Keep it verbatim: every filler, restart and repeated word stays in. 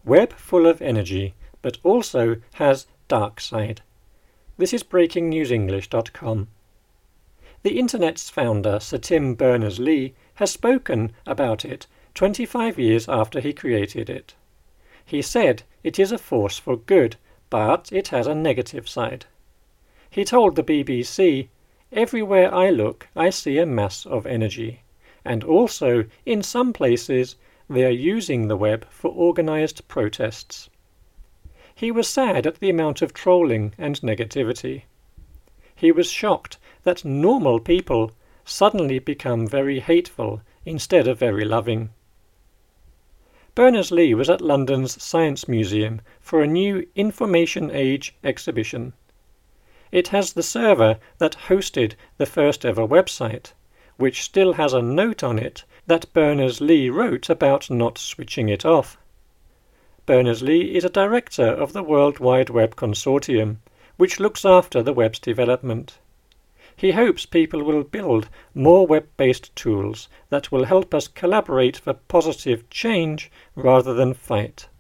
Web full of energy, but also has dark side. This is breaking news english dot com. The Internet's founder, Sir Tim Berners-Lee, has spoken about it twenty-five years after he created it. He said it is a force for good, but it has a negative side. He told the B B C, "Everywhere I look, I see a mass of energy, and also, in some places, they are using the web for organised protests." He was sad at the amount of trolling and negativity. He was shocked that normal people suddenly become very hateful instead of very loving. Berners-Lee was at London's Science Museum for a new Information Age exhibition. It has the server that hosted the first ever website, which still has a note on it that Berners-Lee wrote about not switching it off. Berners-Lee is a director of the World Wide Web Consortium, which looks after the web's development. He hopes people will build more web-based tools that will help us collaborate for positive change rather than fight.